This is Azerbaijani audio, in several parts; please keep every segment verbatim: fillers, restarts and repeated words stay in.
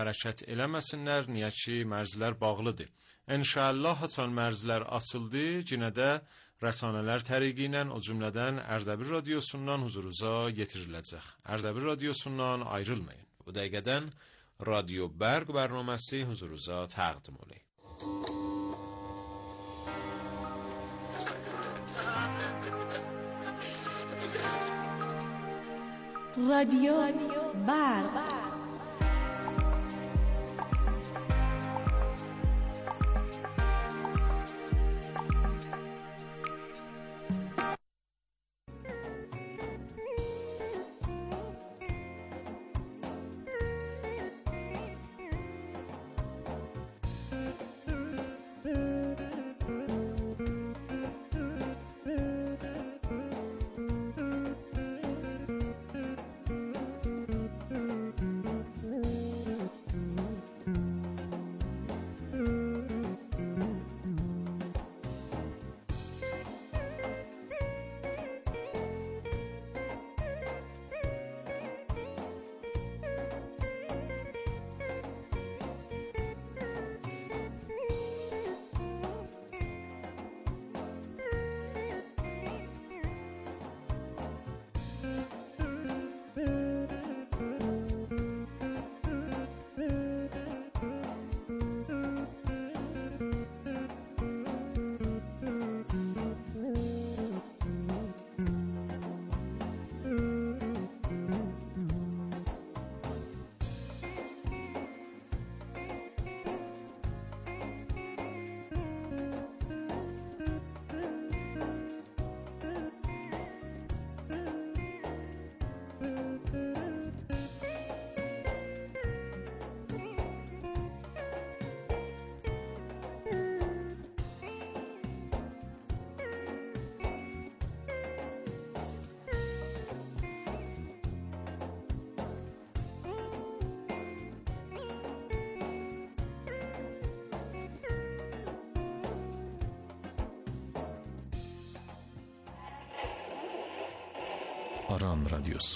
hərəkət eləməsinlər, niyə ki, mərzlər bağlıdır. İnşallah haçan mərzlər açıldı, yenə də rəsanələr təriqi ilə, o cümlədən Ərdəbil radiosundan huzurunuza yetiriləcək. Ərdəbil radiosundan ayrılmayın. Bu dəqiqədən Radyo Bərq bərnaməsi huzurunuza təqdim olunur. رادیو برق Aran Radyosu.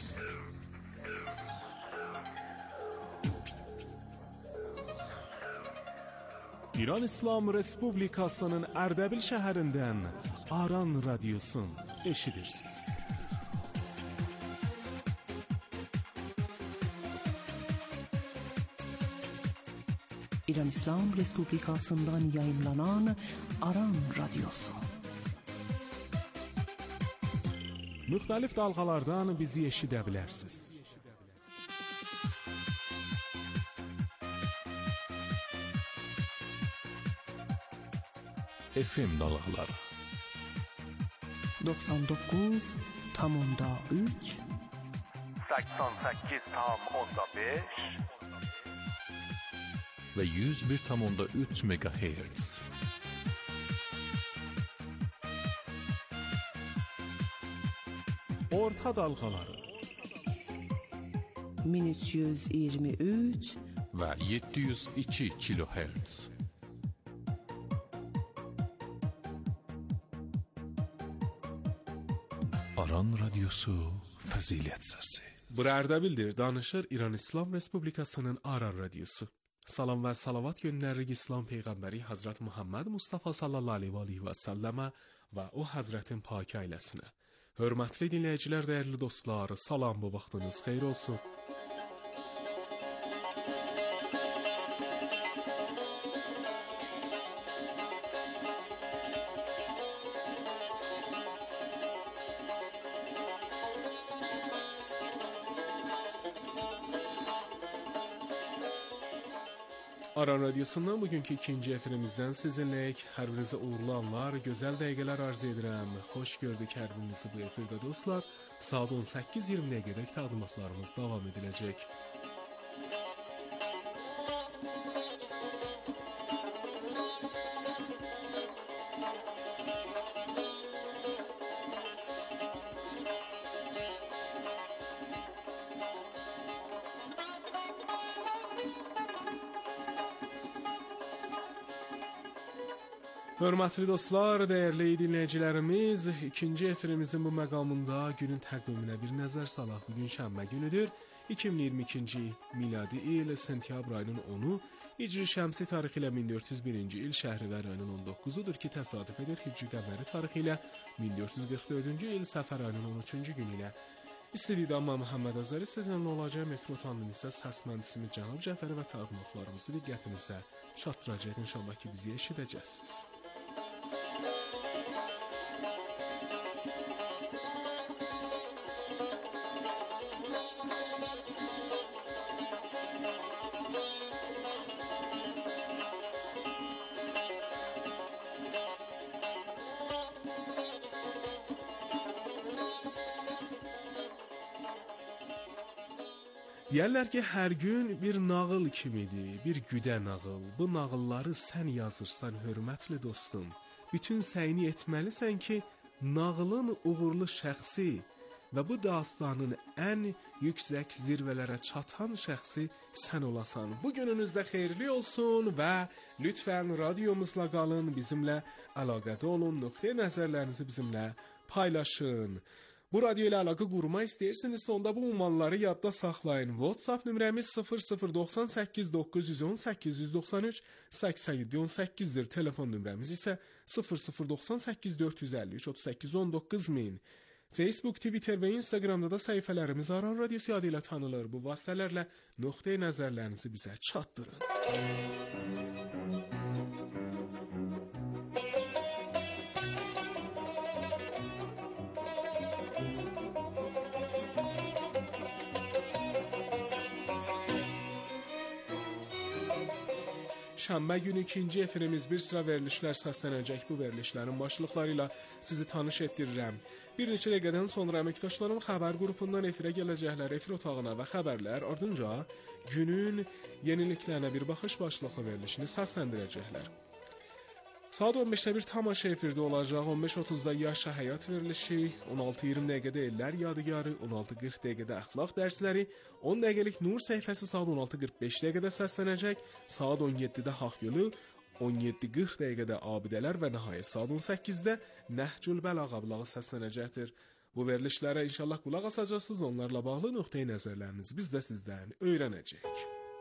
İran İslam Respublikasının Ərdəbil şəhərindən Aran Radyosun eşidirsiniz. İran İslam Respublikasından yayınlanan Aran Radyosu. Müxtəlif dalğalardan bizi eşidə bilərsiniz. F M dalğaları doksan doqquz nöqtə üç səksən səkkiz nöqtə beş və yüz bir nöqtə üç megahertz. Orta dalğaları min üç yüz iyirmi üç və yeddi yüz iki kilohertz. Aran Radyosu Fəzilət Səsi. Bura Ərdəbildir, danışır İran İslam Respublikasının Aran Radyosu. Salam və salavat göndəririk İslam Peyğəmbəri Hazret Muhammed Mustafa sallallahu aleyhi və səlləmə və o Hazretin pak ailəsinə. Hörmətli dinləyicilər, dəyərli dostlar, salam, bu vaxtınız xeyir olsun. Aran Radyosundan bugünkü ikinci efirimizdən sizinləyik. Hər birinizə uğurlu anlar, gözəl dəqiqələr arzu edirəm. Xoş gördük hər birinizi bu efirdə dostlar. Saat on səkkiz iyirmiyə qədər təqdimatlarımız davam ediləcək. Hörmətli dostlar, dəyərli dinləyicilərimiz, ikinci efirimizin bu məqamında günün təqviminə bir nəzər salaq. Bugün şənbə günüdür. iki min iyirmi ikinci miladi il sentyabr ayının onu, Hicri şəmsi tarixi ilə min dörd yüz birinci il Şəhrivər ayının on doqquzudur ki, təsadüf edir Hicri qəməri tarixi ilə min dörd yüz qırx dördüncü il Səfər ayının on üçüncü günü ilə. İstidamma Məhəmməd Azəri sizinlə olacaq. Efrotanın isə səs mühəndisimiz Cənab Cəfəri və təqdimatlarımızı diqqətinizə çatdıracaq. İnşallah ki, bizi eşidəcəksiniz. Deyərlər ki, hər gün bir nağıl kimidir, bir güdə nağıl. Bu nağılları sən yazırsan, hörmətli dostum. Bütün səyini etməlisən ki, nağılın uğurlu şəxsi və bu dastanın ən yüksək zirvələrə çatan şəxsi sən olasan. Bu gününüzdə xeyirli olsun və lütfən radiomuzla qalın, bizimlə əlaqədə olun, nöqtə nəzərlərinizi bizimlə paylaşın. Bu radyo ilə əlaqə qurmaq istəyirsinizsə, onda bu ünvanları yadda saxlayın. WhatsApp nömrəmiz sıfır sıfır doxsan səkkiz doqquz yüz on səkkiz yüz doxsan üç səksən yeddi on səkkizdir. Telefon nömrəmiz isə sıfır sıfır doxsan səkkiz dörd yüz əlli üç otuz səkkiz on doqquz min. Facebook, Twitter və Instagramda da səhifələrimiz Aran Radiosu adı ilə tanınır. Bu vasitələrlə nöqtə nəzərlərinizi bizə çatdırın. Şənbə günü ikinci efirimiz bir sıra verilişlər səslənəcək. Bu verilişlərin başlıqları ilə sizi tanış etdirirəm. Bir neçə dəqiqədən sonra əməkdaşlarım xəbər qrupundan efirə gələcəklər, efir otağına və xəbərlər, ardınca günün yeniliklərinə bir baxış başlıqlı verilişini səsləndirəcəklər. Saat on beşdə bir tamaşa efirdə olacaq. on beş otuzda Yaşa Həyat verilişi, on altı iyirmi dəqiqədə Ellər Yadigarı, on altı qırx dəqiqədə Əxlaq dərsləri, on dəqiqəlik Nur səhifəsi saat on altı qırx beş dəqiqədə səslənəcək. Saat on yeddidə Haqq Yolu, on yeddi qırx dəqiqədə Abidələr və nəhayət saat on səkkizdə Nəhcül Bəlağa ablağı səslənəcəkdir. Bu verilişlərə inşallah qulaq asacaqsınız. Onlarla bağlı nöqtəyi nəzərlərinizi biz də sizdən öyrənəcəyik.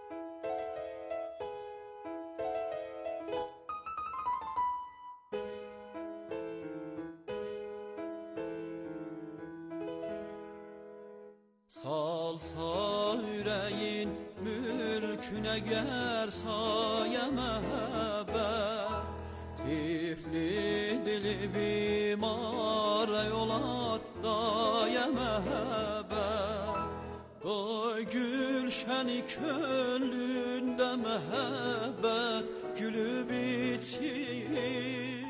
Salsa yüreğin mülküne ger saye məhəbbət, tifli dili bimara yola daye məhəbbət. Qoy gülşəni könlündə məhəbbət gülüb içsin.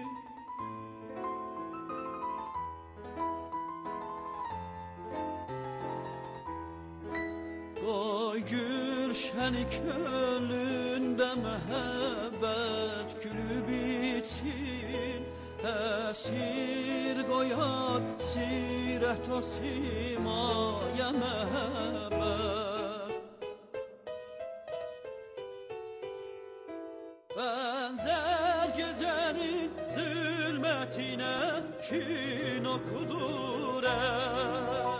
Qoy gülşəni könlündə məhəbbət gülüb içsin. Təsir qoyar sirət o simaya məhəbbət. Bənzər gecənin zülmətinə kin okudurər.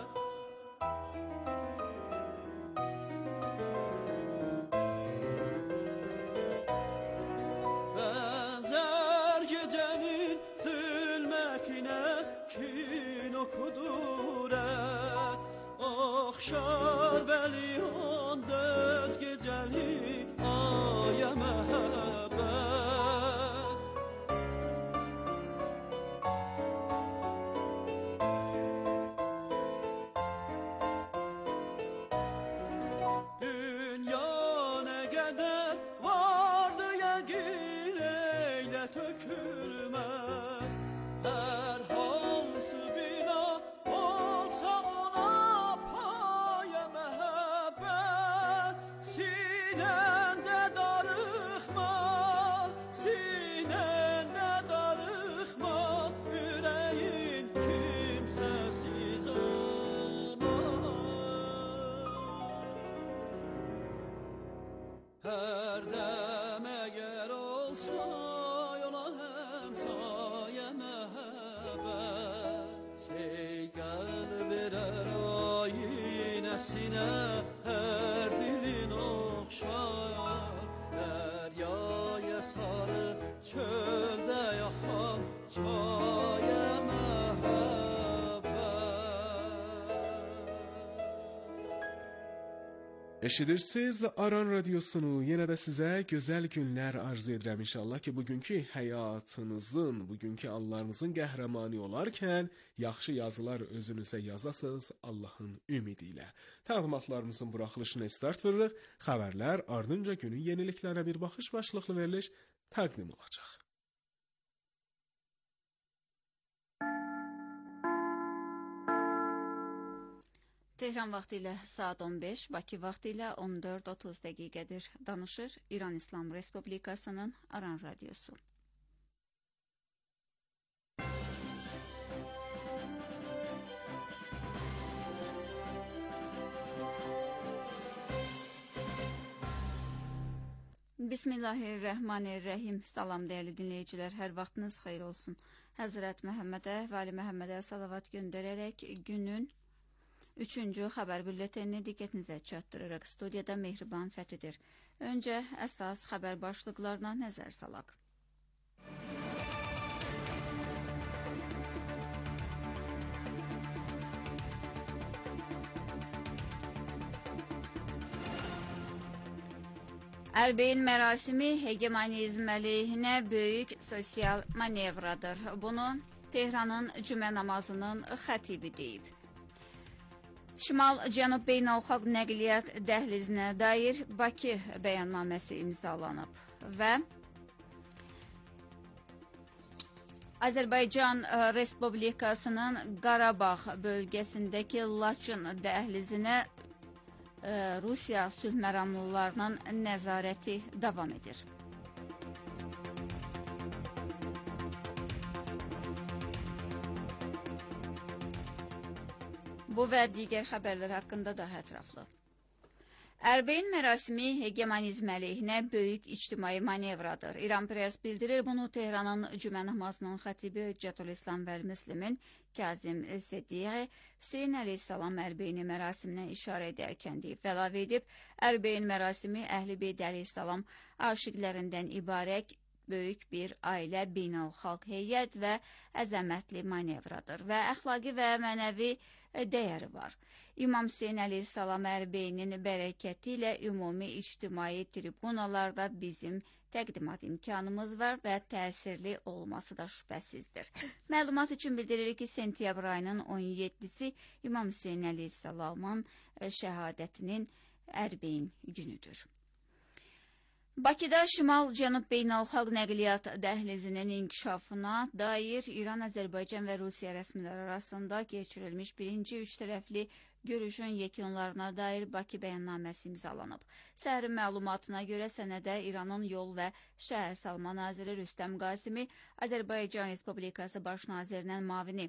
Kudurət oxşar bəli on dörd gecəli aya məhəbbət. Dünya nə qədər vardı yəqin eylə tökülməz. Hər hansı bina olsa ona payə məhəbbət. Sinəndə darıxma, sinəndə darıxma, ürəyin kimsəsiz olmaz. Hər dəm əgər olsa yola həmsayə məhəbbət. Sey qəlb verər ayinəsinə yaşar Deryaya sarı çölde yakan çaya Eşidirsiniz Aran Radiosunu. Yenə də sizə gözəl günlər arzu edirəm inşallah ki, bugünkü həyatınızın, bugünkü anlarınızın qəhrəmanı olarkən yaxşı yazılar özünüzə yazasınız Allahın ümidi ilə. Təqdimatlarımızın buraxılışına start veririk. Xəbərlər, ardınca günün yeniliklərə bir baxış başlıqlı veriliş təqdim olacaq. Tehran vaxtı ilə saat on beş, Bakı vaxtı ilə on dörd otuz dəqiqədir. Danışır İran İslam Respublikasının Aran Radiosu. Bismillahirrahmanirrahim. Salam dəyərli dinləyicilər, hər vaxtınız xeyir olsun. Həzrət Məhəmmədə və Ali Məhəmmədə salavat göndərərək günün üçüncü xəbər bülletenini diqqətinizə çatdırırıq. Studiyada Mehriban Fəthidir. Öncə əsas xəbər başlıqlarına nəzər salaq. Ərbeyn mərasimi hegemonizm əleyhinə böyük sosial manevradır. Bunu Tehranın cümə namazının xətibi deyib. Şimal-Cənub Beynəlxalq Nəqliyyat Dəhlizinə dair Bakı bəyannaməsi imzalanıb və Azərbaycan Respublikasının Qarabağ bölgəsindəki Laçın dəhlizinə Rusiya sülh məramlılarının nəzarəti davam edir. Bu və digər xəbərlər haqqında daha ətraflı. Ərbeyn mərasimi hegemonizm əleyhinə böyük ictimai manevradır. İran Press bildirir, bunu Tehranın cümə namazının xətibi Hüccətül-İslam vəl-Müslimin Kazim Sediqi Hüseyn əleyhissalam Ərbeyni mərasiminə işarə edərkən deyib, əlavə edib, Ərbeyn mərasimi Əhl-i Beyt əleyhissalam aşiqlərindən ibarət böyük bir ailə, beynəlxalq heyət və əzəmətli manevradır və əxlaqi və mənəvi dəyəri var. İmam Hüseyn əleyhissalam Ərbeynin bərəkəti ilə ümumi ictimai tribunalarda bizim təqdimat imkanımız var və təsirli olması da şübhəsizdir. Məlumat üçün bildiririk ki, sentyabr ayının on yeddisi İmam Hüseyn əleyhissalamın şəhadətinin Ərbeyn günüdür. Bakıda Şimal-Cənub Beynəlxalq Nəqliyyat Dəhlizinin inkişafına dair İran-Azərbaycan və Rusiya rəsmiləri arasında keçirilmiş birinci üç tərəfli görüşün yekunlarına dair Bakı bəyannaməsi imzalanıb. Səhərin məlumatına görə sənədə İranın yol və şəhər salma naziri Rüstəm Qasimi, Azərbaycan Respublikası baş nazirinin mavini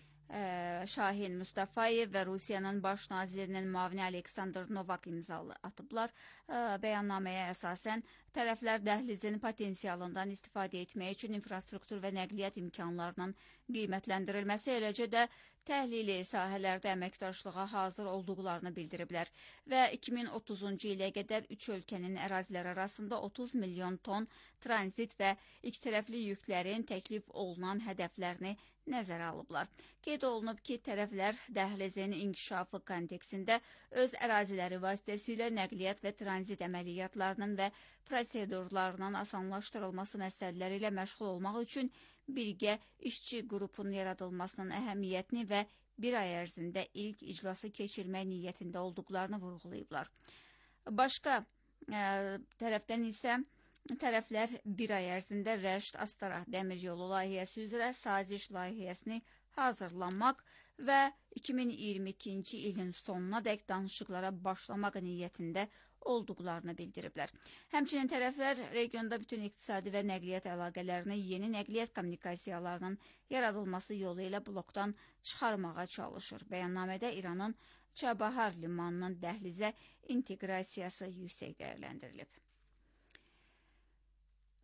Şahin Mustafayev və Rusiyanın baş nazirinin mavini Aleksandr Novak imzalı atıblar. Bəyannaməyə əsasən tərəflər dəhlizin potensialından istifadə etmək üçün infrastruktur və nəqliyyat imkanlarının qiymətləndirilməsi, eləcə də təhlili sahələrdə əməkdaşlığa hazır olduqlarını bildiriblər və iki min otuzuncu ilə qədər üç ölkənin əraziləri arasında otuz milyon ton tranzit və ikitərəfli yüklərin təklif olunan hədəflərini nəzərə alıblar. Qeyd olunub ki, tərəflər dəhlizin inkişafı kontekstində öz əraziləri vasitəsilə nəqliyyat və tranzit əməliyyatlarının və prosedurlarının asanlaşdırılması məsələləri ilə məşğul olmaq üçün birgə işçi qrupunun yaradılmasının əhəmiyyətini və bir ay ərzində ilk iclası keçirmək niyyətində olduqlarını vurğulayıblar. Başqa ə, tərəfdən isə tərəflər bir ay ərzində Rəşd-Astara dəmir yolu layihəsi üzrə saziş layihəsini hazırlanmaq və iki min iyirmi ikinci ilin sonuna dək danışıqlara başlamaq niyyətində olduqlarını bildiriblər. Həmçinin tərəflər regionda bütün iqtisadi və nəqliyyat əlaqələrini yeni nəqliyyat kommunikasiyalarının yaradılması yolu ilə blokdan çıxarmağa çalışır. Bəyannamədə İranın Çabahar limanının dəhlizə inteqrasiyası yüksək dəyərləndirilib.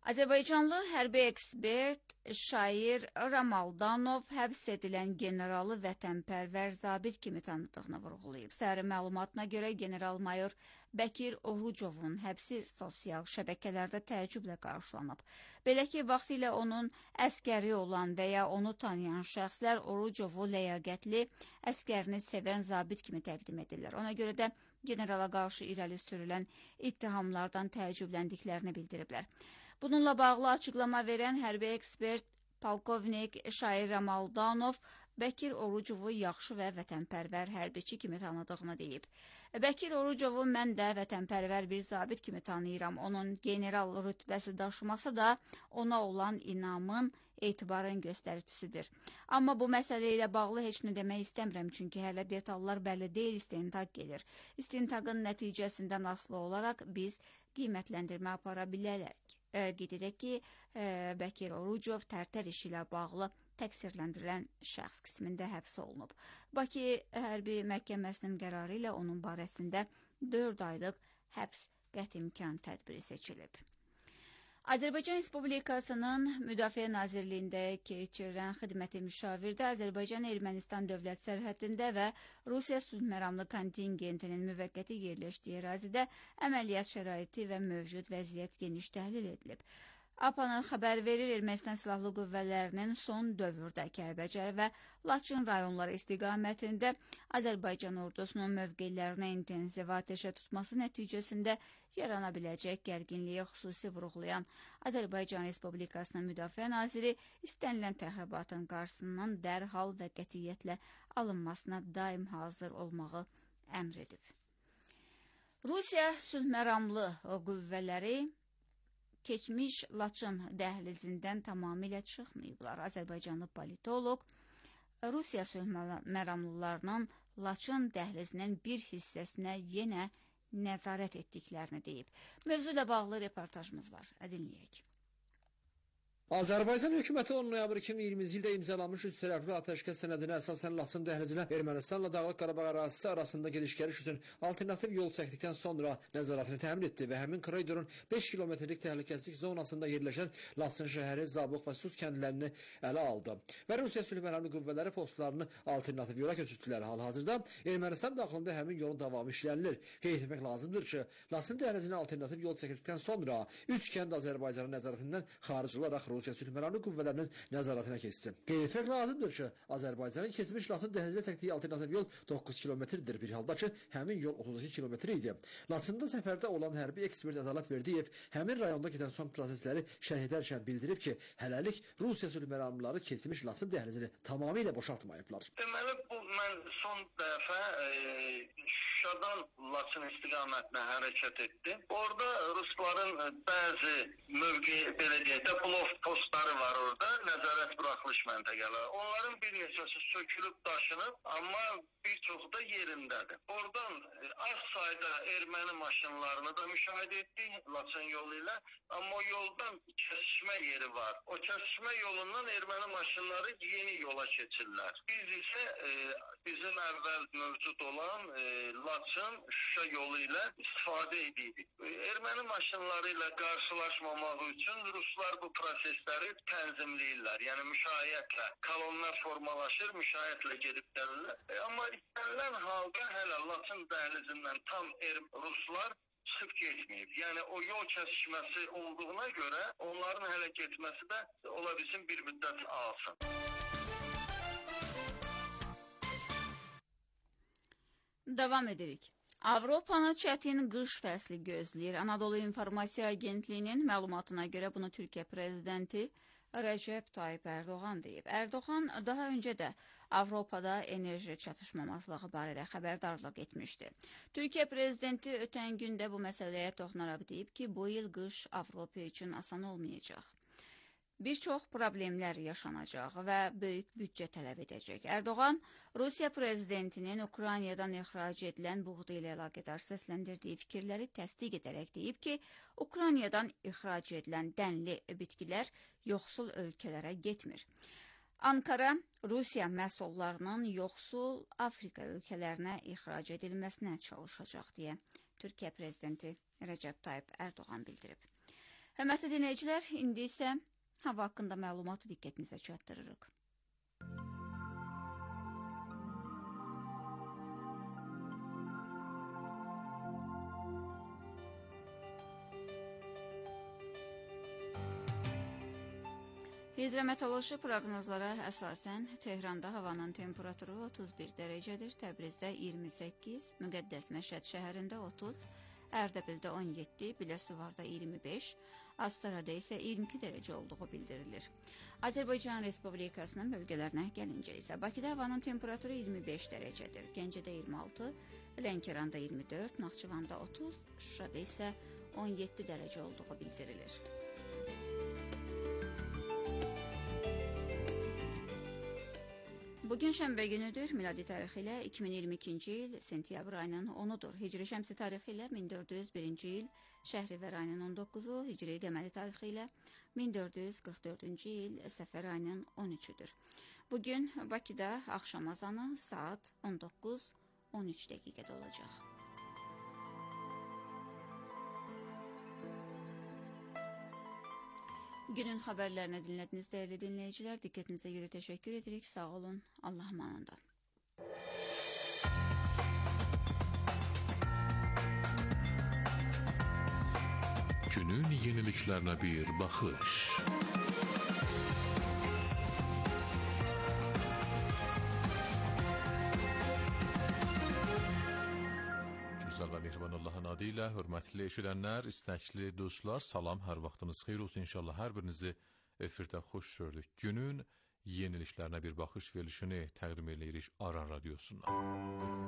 Azərbaycanlı hərbi ekspert Şair Ramaldanov həbs edilən generalı vətənpərvər zabit kimi tanıdığını vurğulayıb. Səhərin məlumatına görə general-mayor Bəkir Orucovun həbsi sosial şəbəkələrdə təəccüblə qarşılanıb. Belə ki, vaxtilə onun əskəri olan və ya onu tanıyan şəxslər Orucovu ləyaqətli, əskərini sevən zabit kimi təqdim edirlər. Ona görə də generala qarşı irəli sürülən ittihamlardan təəccübləndiklərini bildiriblər. Bununla bağlı açıqlama verən hərbi ekspert polkovnik Şair Ramaldanov Bəkir Orucovu yaxşı və vətənpərvər hərbiçi kimi tanıdığını deyib. Bəkir Orucovu mən də vətənpərvər bir zabit kimi tanıyıram. Onun general rütbəsi daşıması da ona olan inamın, etibarın göstəricisidir. Amma bu məsələ ilə bağlı heç nə demək istəmirəm, çünki hələ detallar bəlli deyil, istintaq gedir. İstintaqın nəticəsindən asılı olaraq biz qiymətləndirmə apara bilərik. Qeyd edək ki, Bəkir Orucov tərtər işi ilə bağlı təqsirləndirilən şəxs qismində həbs olunub. Bakı hərbi məhkəməsinin qərarı ilə onun barəsində dörd aylıq həbs qəti imkan tədbiri seçilib. Azərbaycan Respublikasının Müdafiə Nazirliyində keçirilən xidməti müşavirdə Azərbaycan-Ermənistan dövlət sərhədində və Rusiya sülhməramlı kontingentinin müvəqqəti yerləşdiyi ərazidə əməliyyat şəraiti və mövcud vəziyyət geniş təhlil edilib. APANA xəbər verir, Ermənistan Silahlı Qüvvələrinin son dövrdə Kəlbəcər və Laçın rayonları istiqamətində Azərbaycan ordusunun mövqelərinə intensiv atəşə tutması nəticəsində yarana biləcək gərginliyə xüsusi vurğulayan Azərbaycan Respublikasının Müdafiə Naziri istənilən təxribatın qarşısının dərhal və qətiyyətlə alınmasına daim hazır olmağı əmr edib. Rusiya sülhməramlı qüvvələri keçmiş Laçın dəhlizindən tamamilə çıxmayıblar. Azərbaycanlı politoloq Rusiya sülhməramlılarının Laçın dəhlizinin bir hissəsinə yenə nəzarət etdiklərini deyib. Mövzu ilə bağlı reportajımız var. Dinləyək. Azərbaycan hökuməti on noyabr iki min iyirminci ildə imzalanmış üç tərəfli atəşkəs sənədinə əsasən Laçın dəhlizinə Ermənistanla Dağlıq Qarabağ ərazisi arasında gediş-gəliş üçün alternativ yol çəkdikdən sonra nəzarətini təmin etdi və həmin koridorun beş kilometrlik təhlükəsizlik zonasında yerləşən Laçın şəhəri, Zabuq və Sus kəndlərini ələ aldı və Rusiya sülhməramlı qüvvələri postlarını alternativ yola köçürdülər. Hal-hazırda Ermənistan daxilində həmin yolun davamı işlənilir. Qeyd etmək lazımdır ki, Laçın dəhlizinə alternativ yol çəkildikdən sonra üç kənd Azərbaycanın nəzarətindən xaric olaraq Rusiya sülhməramlı qüvvələrinin nəzarətinə keçdi. Qeyd etmək lazımdır ki, Azərbaycanın keçmiş Laçın dəhlizinə çəkdiyi alternativ yol doqquz kilometrdir, bir halda ki, həmin yol otuz iki kilometr idi. Laçında səfərdə olan hərbi ekspert Ədalət Verdiyev həmin rayonda gedən son prosesləri şərh edərkən bildirib ki, hələlik Rusiya sülhməramlıları keçmiş Laçın dəhlizini tamamilə boşaltmayıblar. Deməli, bu mən son dəfə e, Şuşadan Laçın istiqamətinə hərəkət etdim. Orada Rusların bəzi mövqe, belə deyək də, blok postları var orada, nəzarət buraxılış məntəqələri. Onların bir neçəsi sökülüb daşınıb, amma bir çoxu da yerindədir. Oradan az sayda erməni maşınlarını da müşahidə etdik Laçın yolu ilə, amma o yoldan kəsişmə yeri var. O kəsişmə yolundan erməni maşınları yeni yola keçirlər. Biz isə e, bizim əvvəl mövcud olan e, Laçın Şuşa yolu ilə istifadə edirik. E, erməni maşınları ilə qarşılaşmamaq üçün Ruslar bu prosesləri tənzimləyirlər. Yəni müşayiətlə, kolonlar formalaşır, müşayiətlə gedib gəlirlər. E, amma istənilən halda hələ Laçın dəhlizindən tam er Ruslar çıxıb getməyib. Yəni o yol kəsişməsi olduğuna görə onların hələ getməsi də ola bilsin bir müddət alsın. Davam edirik. Avropanı çətin qış fəsli gözləyir. Anadolu İnformasiya Agentliyinin məlumatına görə bunu Türkiyə prezidenti Rəcəb Tayyip Erdoğan deyib. Erdoğan daha öncə də Avropada enerji çatışmamazlığı barədə xəbərdarlıq etmişdi. Türkiyə prezidenti ötən gündə bu məsələyə toxunaraq deyib ki, bu il qış Avropa üçün asan olmayacaq. Bir çox problemlər yaşanacaq və böyük büdcə tələb edəcək. Erdoğan, Rusiya prezidentinin Ukraynadan ixrac edilən buğda ilə əlaqədar səsləndirdiyi fikirləri təsdiq edərək deyib ki, Ukraynadan ixrac edilən dənli bitkilər yoxsul ölkələrə getmir. Ankara, Rusiya məhsullarının yoxsul Afrika ölkələrinə ixrac edilməsinə çalışacaq deyə Türkiyə prezidenti Rəcəb Tayyip Erdoğan bildirib. Hörmətli dinləyicilər, indi isə hava haqqında məlumatı diqqətinizə çatdırırıq. Hidrometeoroloji proqnozlara əsasən Tehranda havanın temperaturu otuz bir dərəcədir, Təbrizdə iyirmi səkkiz, Müqəddəs Məşəd şəhərində otuz, Ərdəbildə on yeddi, Biləsuvarda iyirmi beş, Astarada isə iyirmi iki dərəcə olduğu bildirilir. Azərbaycan Respublikasının bölgələrinə gəlincə isə Bakıda havanın temperaturu iyirmi beş dərəcədir, Gəncədə iyirmi altı, Lənkəranda iyirmi dörd, Naxçıvanda otuz, Şuşada isə on yeddi dərəcə olduğu bildirilir. Bugün şənbə günüdür, miladi tarixi ilə iki min iyirmi ikinci il sentyabr ayının onudur. Hicri şəmsi tarixi ilə min dörd yüz birinci il Şəhrivər ayının on doqquzu, Hicri qəməri tarixi ilə min dörd yüz qırx dördüncü il Səfər ayının on üçüdür. Bugün Bakıda axşam azanı saat on doqquz on üç dəqiqədə olacaq. Günün xəbərlərini dinlədiniz, dəyərli dinləyicilər. Diqqətinizə görə təşəkkür edirik. Sağ olun. Allah amanında. Günün yeniliklərinə bir baxış. Gözəl və mehriban Allahın adı ilə, hörmətli eşidənlər, istəkli dostlar, salam, hər vaxtınız xeyir olsun. İnşallah hər birinizi efirdə xoş gördük. Günün yeniliklərinə bir baxış verilişini təqdim edirik Aran radiosundan.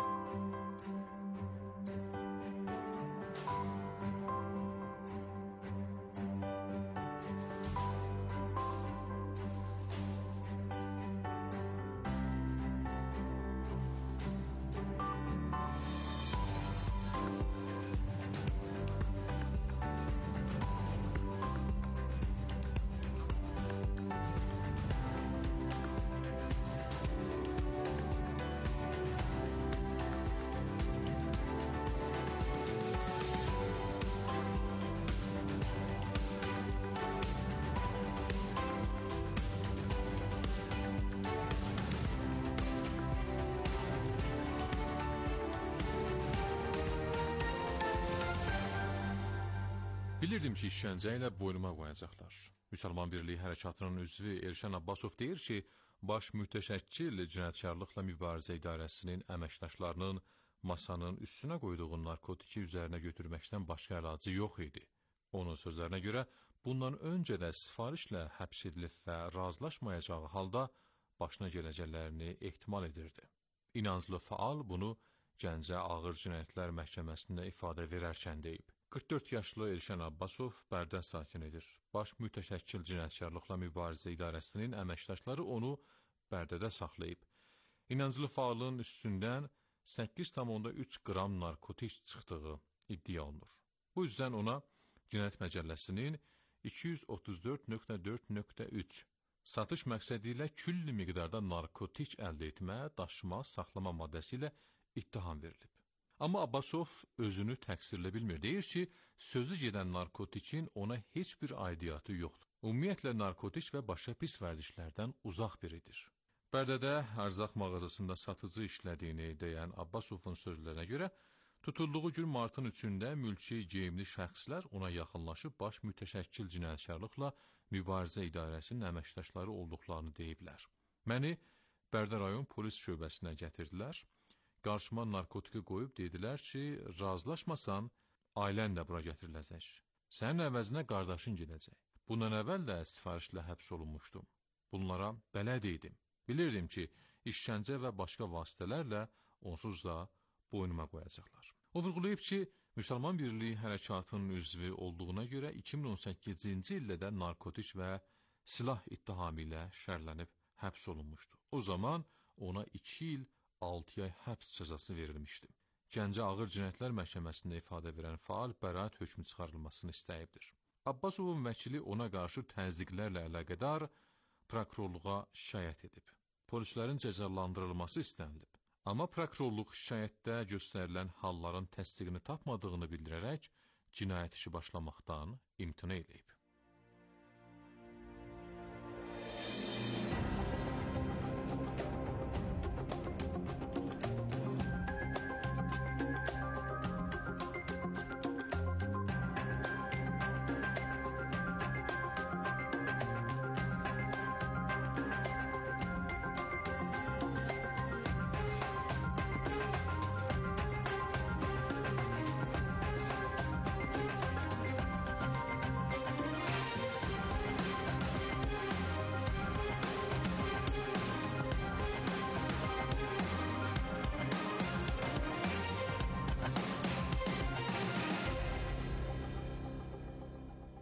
Bilirdim ki, işgəncə ilə boynuma qoyacaqlar. Müsəlman Birliyi Hərəkatının üzvü Elşən Abbasov deyir ki, baş mütəşəkkil cinayətkarlıqla mübarizə idarəsinin əməkdaşlarının masanın üstünə qoyduğu narkotiki üzərinə götürməkdən başqa əlacı yox idi. Onun sözlərinə görə, bundan öncə də sifarişlə həbs edilib və razılaşmayacağı halda başına gələcəklərini ehtimal edirdi. İnanclı faal bunu Gəncə Ağır Cinayətlər Məhkəməsində ifadə verərkən deyib. qırx dörd yaşlı Elşən Abbasov Bərdə sakinidir. Baş mütəşəkkil cinayətkarlıqla mübarizə idarəsinin əməkdaşları onu Bərdədə saxlayıb. İnanclı faalın üstündən səkkiz tam üç qram narkotik çıxdığı iddia olunur. Bu yüzden ona Cinayət Məcəlləsinin iki yüz otuz dörd nöqtə dörd nöqtə üç satış məqsədi ilə külli miqdarda narkotik əldə etmə, daşıma, saxlama maddəsi ilə ittiham verilib. Amma Abbasov özünü təqsirlə bilmir. Deyir ki, sözü gedən narkotikin ona heç bir aidiyyatı yoxdur. Ümumiyyətlə, narkotik və başqa pis vərdişlərdən uzaq biridir. Bərdədə ərzaq mağazasında satıcı işlədiyini deyən Abbasovun sözlərinə görə, tutulduğu gün martın üçündə mülki geyimli şəxslər ona yaxınlaşıb baş mütəşəkkil cinayətkarlıqla mübarizə idarəsinin əməkdaşları olduqlarını deyiblər. Məni Bərdə rayon polis şöbəsinə gətirdilər. Qarşıma narkotiki qoyub dedilər ki, razılaşmasan, ailən də bura gətiriləcək. Sənin əvəzinə qardaşın gedəcək. Bundan əvvəl də sifarişlə həbs olunmuşdum. Bunlara bələd idim. Bilirdim ki, işgəncə və başqa vasitələrlə onsuz da boynuma qoyacaqlar. O vurğulayıb ki, Müsəlman Birliyi Hərəkatının üzvü olduğuna görə iki min on səkkizinci ildə də narkotik və silah ittihamı ilə şərlənib həbs olunmuşdu. O zaman ona iki il altı ay həbs cəzası verilmişdi. Gəncə Ağır Cinayətlər Məhkəməsində ifadə verən faal bəraət hökmü çıxarılmasını istəyibdir. Abbasovun vəkili ona qarşı təzyiqlərlə əlaqədar prokurorluğa şikayət edib. Polislərin cəzalandırılması istənilib. Amma prokurorluq şikayətdə göstərilən halların təsdiqini tapmadığını bildirərək cinayət işi başlamaqdan imtina edib.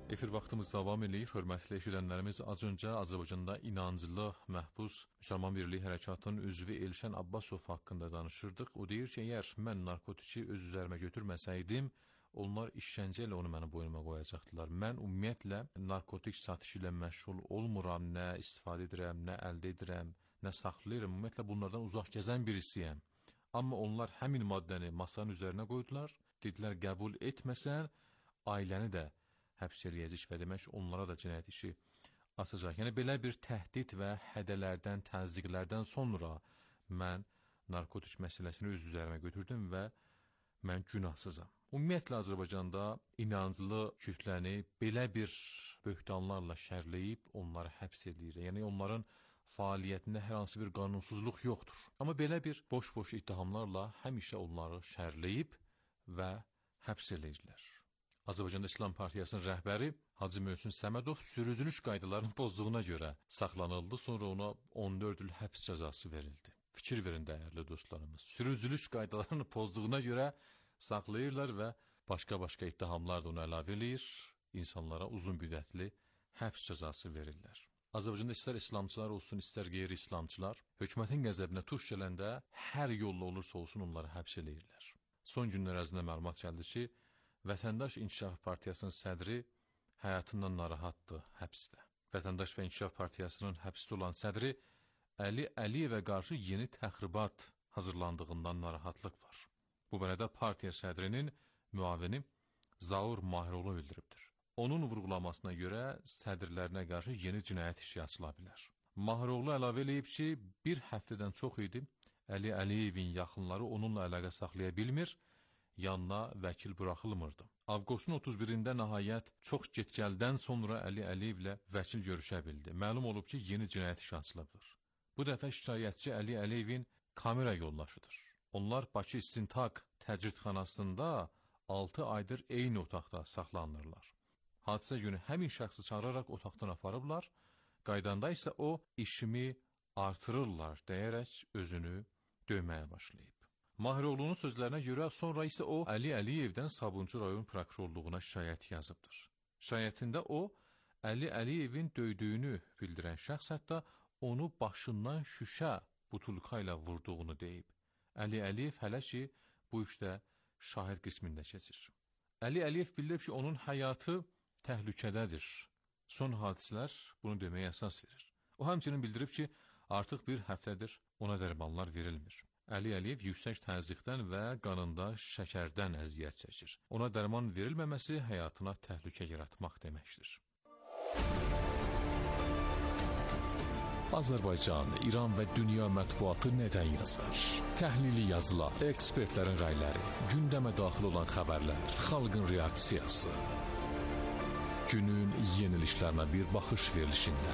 Efir vaxtımız davam edir. Hörmətli eşidənlərimiz, az öncə Azərbaycanda inanclı məhbus Müsəlman Birliyi Hərəkatının üzvü Elşən Abbasov haqqında danışırdıq. O deyir ki, əgər mən narkotiki öz üzərimə götürməsəydim, onlar işgəncə ilə onu mənim boynuma qoyacaqdılar. Mən ümumiyyətlə narkotik satışı ilə məşğul olmuram, nə istifadə edirəm, nə əldə edirəm, nə saxlayıram. Ümumiyyətlə bunlardan uzaq gəzən birisiyəm. Amma onlar həmin maddəni masanın üzərinə qoydular. Dedilər, qəbul etməsən, ailəni də həbs eləyəcək və demək onlara da cinayət işi açacaq. Yəni, belə bir təhdid və hədələrdən, təzyiqlərdən sonra mən narkotik məsələsini öz üzərimə götürdüm və mən günahsızam. Ümumiyyətlə, Azərbaycanda inanclı kütləni belə bir böhtanlarla şərləyib, onları həbs edir. Yəni, onların fəaliyyətində hər hansı bir qanunsuzluq yoxdur. Amma belə bir boş-boş ittihamlarla həmişə onları şərləyib və həbs edirlər. Azərbaycanda İslam Partiyasının rəhbəri Hacı Möhsün Səmədov sürücülük qaydalarının pozduğuna görə saxlanıldı, sonra ona on dörd il həbs cəzası verildi. Fikir verin, dəyərli dostlarımız. Sürücülük qaydalarını pozduğuna görə saxlayırlar və başqa-başqa ittihamlar da onu əlavə edir, insanlara uzun müddətli həbs cəzası verirlər. Azərbaycanda istər İslamçılar olsun, istər qeyri-İslamçılar, hökumətin qəzəbinə tuş gələndə hər yolla olursa olsun onları həbs eləyirlər. Son günlər ərzində məlumat gəldi ki, Vətəndaş İnkişaf Partiyasının sədri həyatından narahatdır həbsdə. Vətəndaş və İnkişaf Partiyasının həbsdə olan sədri Əli Əliyevə qarşı yeni təxribat hazırlandığından narahatlıq var. Bu barədə partiya sədrinin müavini Zaur Mahiroğlu bildiribdir. Onun vurğulamasına görə sədrlərinə qarşı yeni cinayət işi açıla bilər. Mahiroğlu əlavə eləyib ki, bir həftədən çox idi, Əli Əliyevin yaxınları onunla əlaqə saxlaya bilmir, yanına vəkil buraxılmırdı. Avqustun otuz birində nəhayət çox getgəldən sonra Əli Əliyevlə vəkil görüşə bildi. Məlum olub ki, yeni cinayət işi açılıbdır. Bu dəfə şikayətçi Əli Əliyevin kamera yoldaşıdır. Onlar Bakı İstintaq təcridxanasında altı aydır eyni otaqda saxlanırlar. Hadisə günü həmin şəxsi çağıraraq otaqdan aparıblar, qaydanda isə o, işimi artırırlar deyərək özünü döyməyə başlayıb. Mahiroğlu'nun sözlərinə görə sonra isə o, Əli Əliyevdən Sabunçu rayon prokurorluğuna şikayət yazıbdır. Şikayətində o, Əli Əliyevin döydüyünü bildirən şəxs hətta onu başından şüşə butulka ilə vurduğunu deyib. Əli Əliyev hələ ki, bu işdə şahid qismində keçir. Əli Əliyev bildirib ki, onun həyatı təhlükədədir. Son hadisələr bunu deməyə əsas verir. O həmçinin bildirib ki, artıq bir həftədir ona dərmanlar verilmir. Əli Əliyev yüksək təzyiqdən və qanında şəkərdən əziyyət çəkir. Ona dərman verilməməsi həyatına təhlükə yaratmaq deməkdir. Azərbaycan, İran və dünya mətbuatı nədən yazar? Təhlili yazılar, ekspertlərin rəyləri, gündəmə daxil olan xəbərlər, xalqın reaksiyası. Günün yenilişlərinə bir baxış verilişində.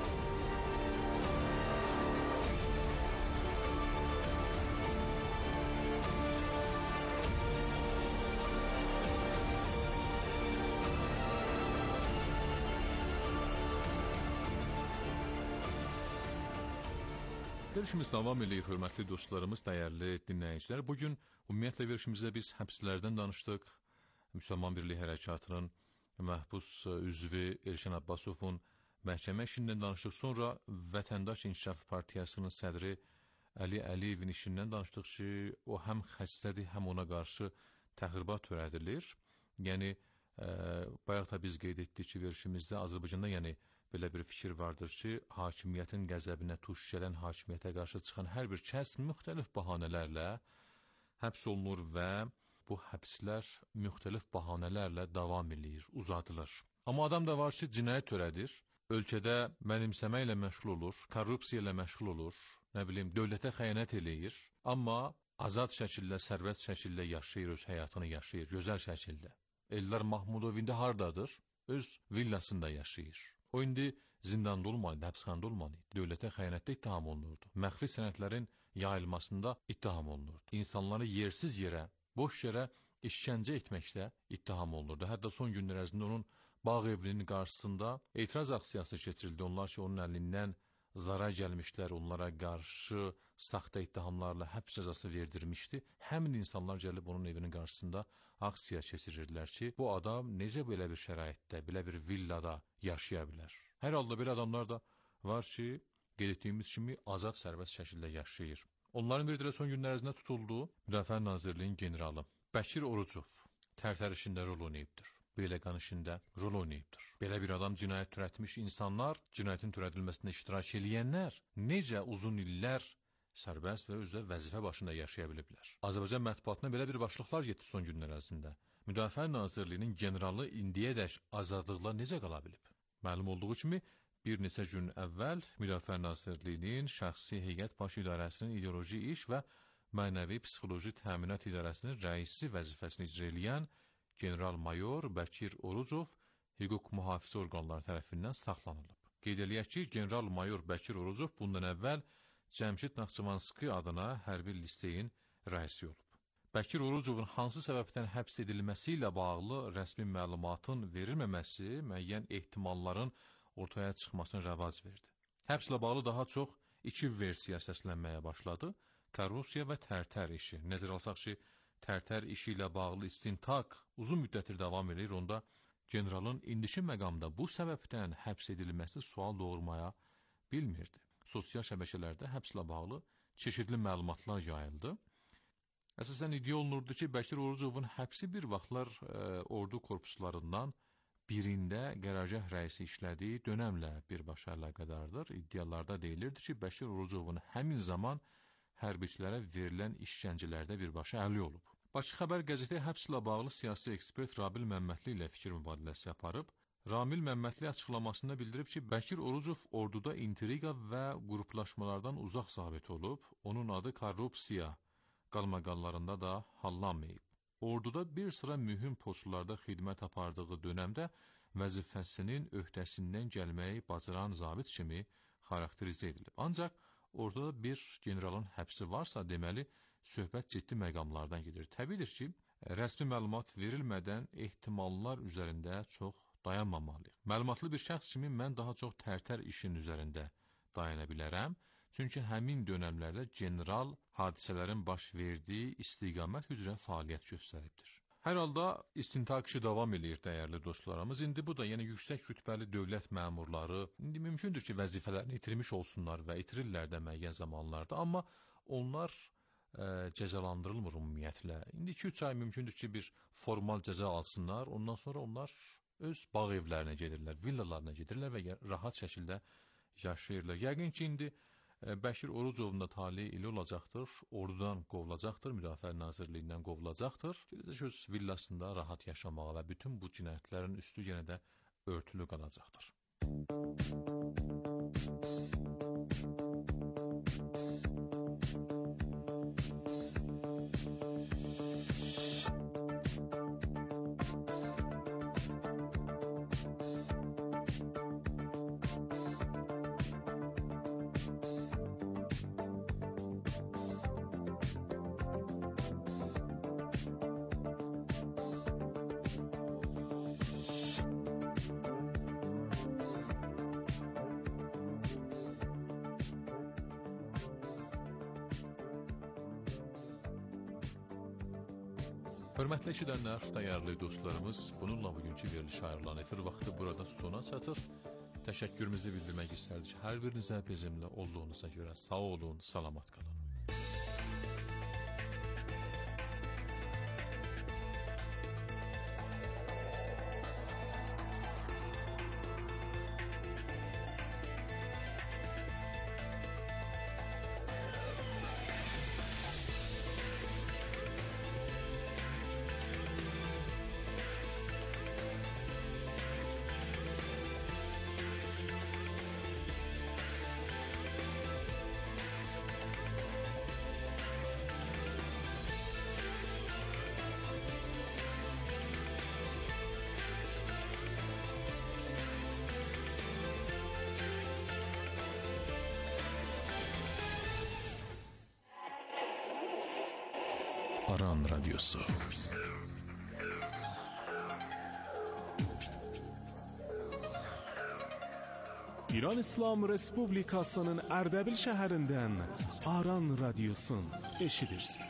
Verişimiz davam edir, hörmətli dostlarımız, dəyərli dinləyicilər. Bugün ümumiyyətlə verişimizdə biz həbslərdən danışdıq. Müsəlman Birliyi Hərəkatının məhbus üzvü Elşən Abbasovun məhkəmə işindən danışdıq. Sonra Vətəndaş İnkişaf Partiyasının sədri Əli Əliyevin işindən danışdıq ki, o həm xəstədir, həm ona qarşı təxribat törədilir. Yəni, e, bayaq da biz qeyd etdik ki, verişimizdə Azərbaycanda yəni belə bir fikir vardır ki, hakimiyyətin qəzəbinə tuş gələn, hakimiyyətə qarşı çıxan hər bir kəs müxtəlif bahanələrlə həbs olunur və bu həbslər müxtəlif bahanələrlə davam edir, uzadılır. Amma adam da var ki, cinayət törədir, ölkədə mənimsəməklə məşğul olur, korrupsiya ilə məşğul olur, nə bilim, dövlətə xəyanət eləyir, amma azad şəkildə, sərbəst şəkildə yaşayır, öz həyatını yaşayır, gözəl şəkildə. Eldar Mahmudov indi hardadır? Öz villasında yaşayır. O indi zindanda olmalıydı, həbsxanada olmalıydı. Dövlətə xəyanətdə ittiham olunurdu. Məxfi sənədlərin yayılmasında ittiham olunurdu. İnsanları yersiz yerə, boş yerə işgəncə etməkdə ittiham olunurdu. Hətta son günlər ərzində onun bağ evinin qarşısında etiraz aksiyası keçirildi. Onlar ki, onun əlindən zarar gəlmişlər, onlara qarşı saxta ittihamlarla həbs cəzası verdirmişdi. Həmin insanlar gəlib onun evinin qarşısında aksiya keçirirdilər ki, bu adam necə belə bir şəraitdə, belə bir villada yaşaya bilər. Hər halda belə adamlar da var ki, qeyd etdiyimiz kimi azad sərbəst şəkildə yaşayır. Onların biri də son günlər ərzində tutuldu. Müdafiə Nazirliyinin generalı Bəkir Orucov Tərtər işində rol oynayıbdır. Beyləqan işində rol oynayıbdır. Belə bir adam cinayət törətmiş insanlar, cinayətin törədilməsində iştirak edənlər necə uzun illər sərbəst və özə vəzifə başında yaşaya biliblər? Azərbaycan mətbuatına belə bir başlıqlar getdi son günlər ərzində. Müdafiə Nazirliyinin generalı indiyədək azadlıqla necə qala bilib? Məlum olduğu kimi, bir neçə gün əvvəl Müdafiə Nazirliyinin şəxsi heyət baş idarəsinin ideoloji iş və mənəvi psixoloji təminat idarəsinin rəisi vəzifəsini icra edən general-mayor Bəkir Orucov hüquq mühafizə orqanları tərəfindən saxlanılıb. Qeyd eləyək ki, general-mayor Bəkir Orucov bundan əvvəl Cəmşid Naxçıvanski adına hərbi liseyin rəisi olub. Bəkir Orucovun hansı səbəbdən həbs edilməsi ilə bağlı rəsmi məlumatın verilməməsi müəyyən ehtimalların ortaya çıxmasına rəvac verdi. Həbslə bağlı daha çox iki versiya səslənməyə başladı. Korrupsiya və Tərtər işi. Nəzərə alsaq ki, Tərtər işi ilə bağlı istintaq uzun müddətdir davam edir. Onda generalın indiki məqamda bu səbəbdən həbs edilməsi sual doğurmaya bilmirdi. Sosial şəbəkələrdə həbslə bağlı çeşidli məlumatlar yayıldı. Əsasən iddia olunurdu ki, Bəkir Orucovun həbsi bir vaxtlar e, ordu korpuslarından birində qərargah rəisi işlədiyi dönəmlə birbaşa əlaqədardır. İddialarda deyilirdi ki, Bəkir Orucovun həmin zaman hərbiçilərə verilən işgəncələrdə birbaşa əli olub. Bakı Xəbər qəzeti həbslə bağlı siyasi ekspert Rabil Məmmədli ilə fikir mübadiləsi aparıb. Ramil Məmmədli açıqlamasında bildirib ki, Bəkir Orucov orduda intriqa və qruplaşmalardan uzaq zabit olub, onun adı korrupsiya qalmaqallarında da hallanmayıb. Orduda bir sıra mühüm postlarda xidmət apardığı dönəmdə vəzifəsinin öhdəsindən gəlməyi bacaran zabit kimi xarakterizə edilib. Ancaq orada bir generalın həbsi varsa, deməli, söhbət ciddi məqamlardan gedir. Təbiidir ki, rəsmi məlumat verilmədən ehtimallar üzərində çox dayanmamalıyıq. Məlumatlı bir şəxs kimi mən daha çox Tərtər işinin üzərində dayana bilərəm. Çünki həmin dönəmlərdə general hadisələrin baş verdiyi istiqamət üzrə fəaliyyət göstəribdir. Hər halda istintaq işi davam edir, dəyərli dostlarımız. İndi bu da, yəni yüksək rütbəli dövlət məmurları indi mümkündür ki, vəzifələrini itirmiş olsunlar və itirirlər də müəyyən zamanlarda, amma onlar ə, cəzalandırılmır ümumiyyətlə. İndi iki üç ay mümkündür ki, bir formal cəza alsınlar, ondan sonra onlar öz bağ evlərinə gedirlər, villalarına gedirlər və rahat şəkildə yaşayırlar. Yəqin ki, indi Bəkir Orucovun da taliyi ili olacaqdır, ordudan qovulacaqdır, Müdafiə Nazirliyindən qovulacaqdır. Gedəcək öz villasında rahat yaşamağa və bütün bu cinayətlərin üstü yenə də örtülü qalacaqdır. Hörmətli eşidənlər, dəyərli dostlarımız, bununla bugünkü veriliş ayrılan efir vaxtı burada sona çatır. Təşəkkürümüzü bildirmək istərdik. Hər birinizə bizimlə olduğunuza görə sağ olun, salamat qalın. Aran Radyosu. İran İslam Respublikasının Ərdəbil şəhərindən Aran Radiosun eşidirsiniz.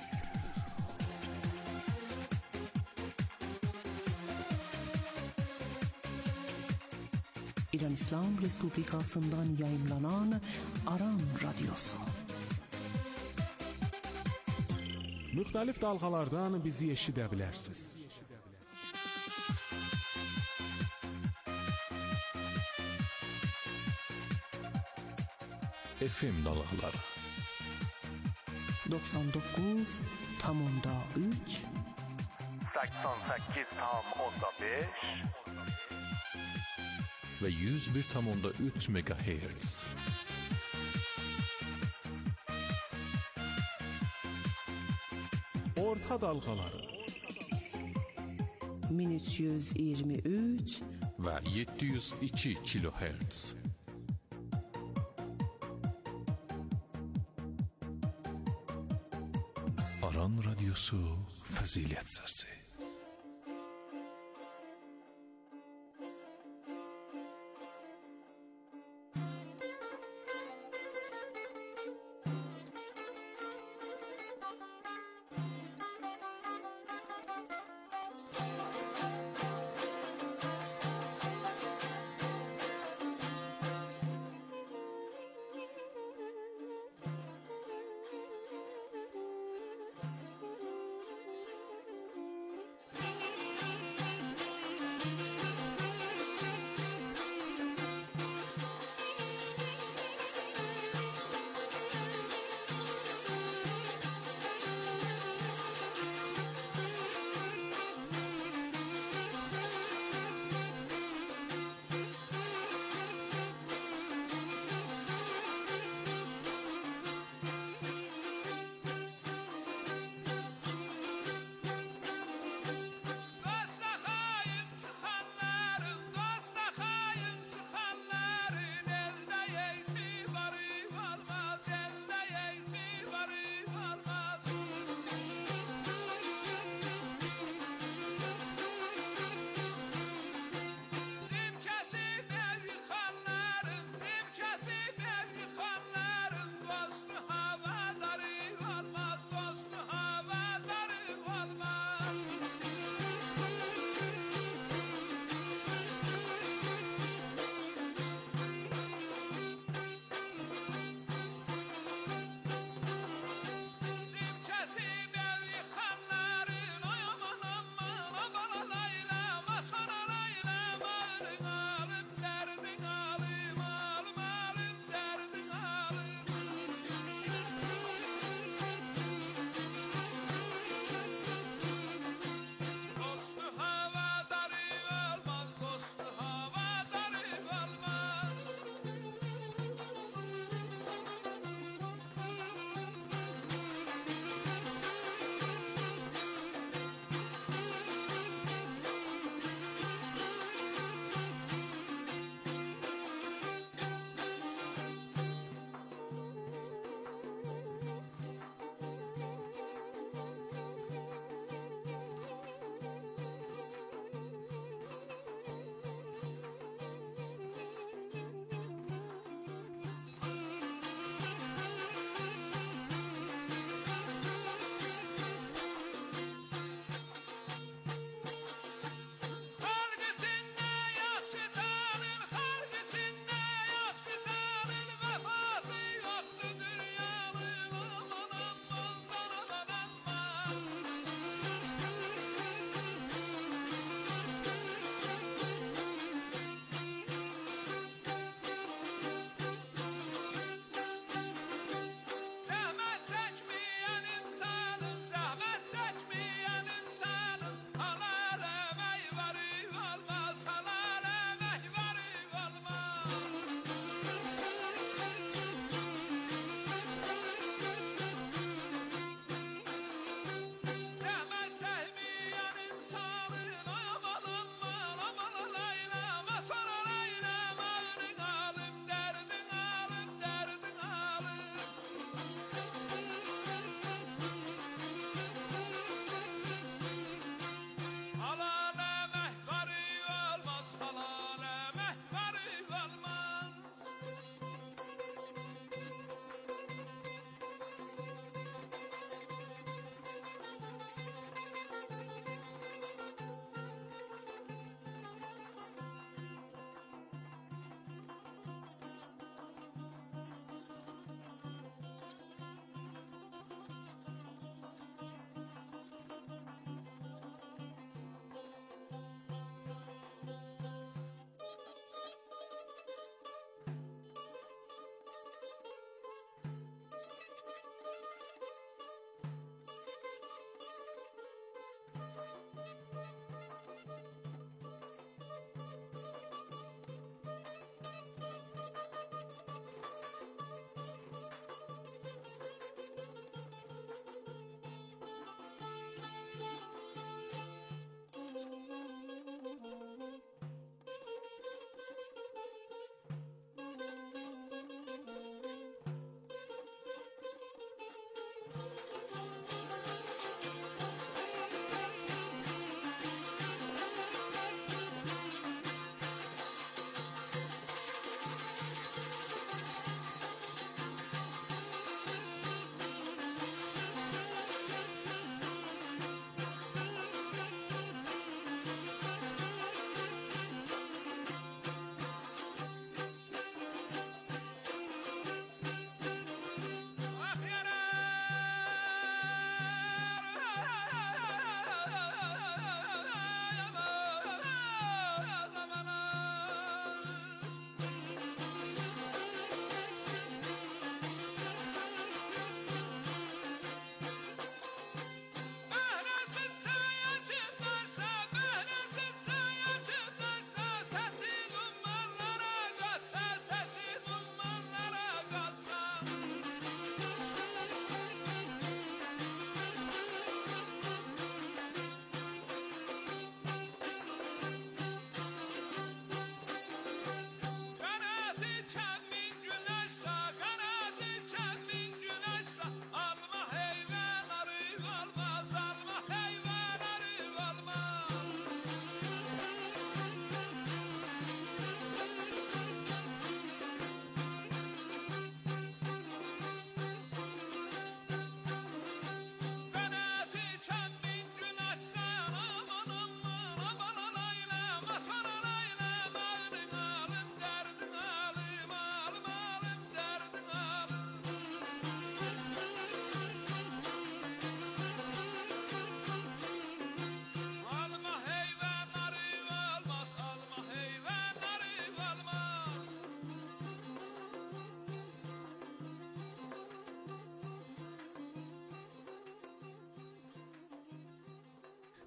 İran İslam Respublikasından yayınlanan Aran Radyosu. Müxtəlif dalğalardan bizi eşidə bilərsiniz. F M dalğaları doxsan doqquz tam onda üç səksən səkkiz tam onda beş və yüz bir tam onda üç megahertz. Orta dalğaları min üç yüz iyirmi üç və yeddi yüz iki kilohertz. Aran Radyosu Fəzilət Səsi.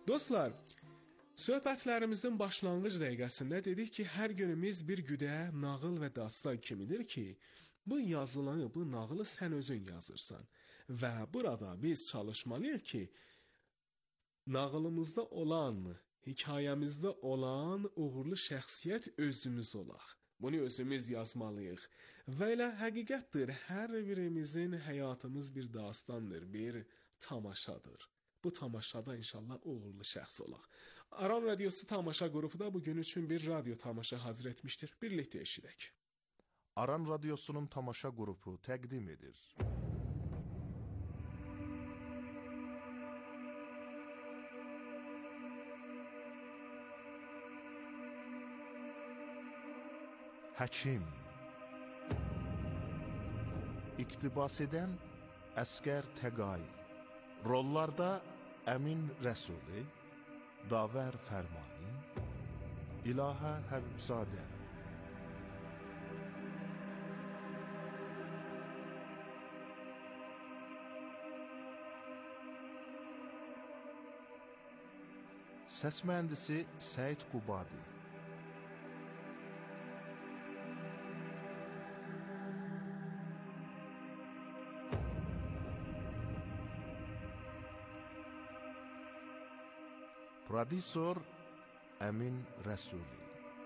Dostlar, söhbətlərimizin başlanğıc dəqiqəsində dedik ki, hər günümüz bir güdə, nağıl və dastan kimidir ki, bu yazılanı, bu nağılı sən özün yazırsan. Və burada biz çalışmalıyıq ki, nağılımızda olan, hekayəmizdə olan uğurlu şəxsiyyət özümüz olaq. Bunu özümüz yazmalıyıq. Və elə həqiqətdir, hər birimizin həyatımız bir dastandır, bir tamaşadır. Bu tamaşada inşallah uğurlu şəxs olaq. Aran Radiosu tamaşa qrupu da bugün üçün bir radyo tamaşa hazır etmişdir. Birlikdə eşidək. Aran Radiosunun tamaşa qrupu təqdim edir. Həkim. İqtibas edən Əskər Təqay. Rollarda Əmin Rəsuli, Davər Fərmani, İlahə Həbibzadə. Səs mühəndisi Səid Qubadi. Prodüsor Əmin Rəsuli.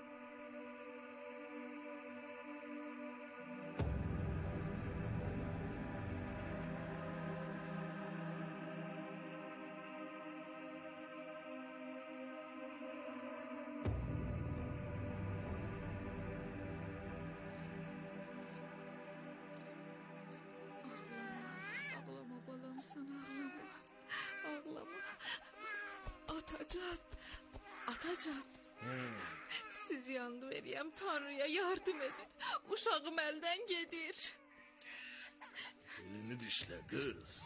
Ağlama balam, sen ağlama. Ağlama. Atacan, Atacan, hmm. Siz yandı veriyem, Tanrı'ya yardım edin. Uşağım elden gedir. Elini dişle kız.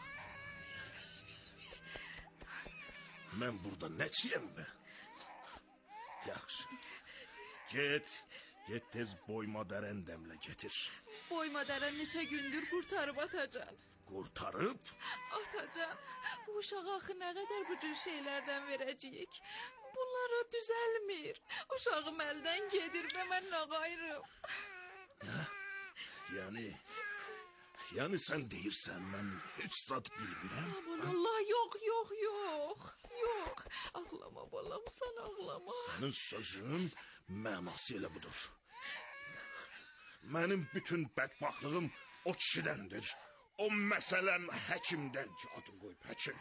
Ben burada neçiyim mi? Yaxşı. Get, get tez boyma dərən demle getir. Boyma dərən neçə gündür kurtarıp Atacan. Kurtarıp? Atacan, bu uşağı axı nə qədər bu cür şeylərdən verəcəyik? Bunlara düzəlmir. Uşağım əldən gedir və mən nə qayrım? Nə? Yəni, yəni sən deyirsən, mən heç zat bilmirəm. Aman Allah, yox, yox, yox, yox. Ağlama balam, sən ağlama. Sənin sözün mənası elə budur. Mənim bütün bədbaxtlığım o kişidəndir. O məsələn həkimdən ki, adını qoyub həkim.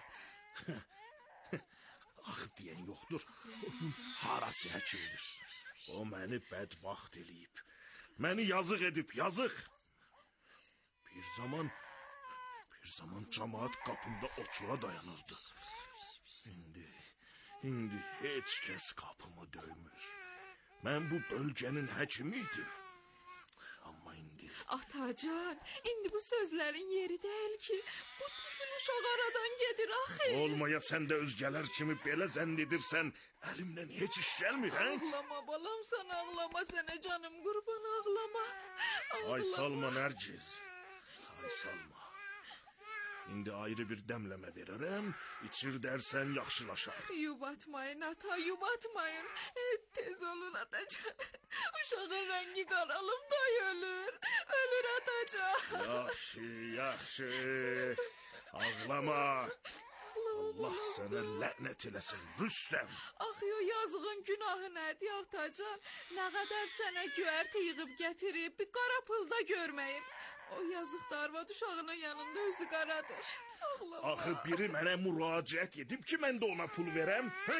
Ax deyən yoxdur. Harası həkimdir. O məni bədbaxt eləyib. Məni yazıq edib, yazıq. Bir zaman, bir zaman cəmaat qapımda oçura dayanırdı. İndi, indi heç kəs qapımı döymür. Mən bu bölgənin həkimi idim. Amma indi... Atacan, indi bu sözlərin yeri deyil ki, bu tüfün uşaq aradan gedir axı. Olmaya sən də özgələr kimi belə zənn edirsən, əlimdən heç iş gəlmir, hə? Ağlama balam, sən ağlama, sənə canım qurban, ağlama. Ağlama. Ay salma Nərgiz, ay salma. İndi ayrı bir dəmləmə verərəm, içir dərsən yaxşılaşar. Yubatmayın ata, yubatmayın. E, tez olun Atacan. Uşağın rəngi qaralıb da ölür. Ölür Atacan. Yaxşı, yaxşı. Ağlama. Allah sənə lənət eləsin, Rüstəm. Ax yo, yazığın günahı nədir Atacan? Nə qədər sənə göyərti yığıb gətirib, bir qara pılda görməyib. O yazıq da arvad uşağının yanında özü qaradır. Ağlama. Axı biri mənə müraciət edib ki, mən də ona pul verəm. Hə?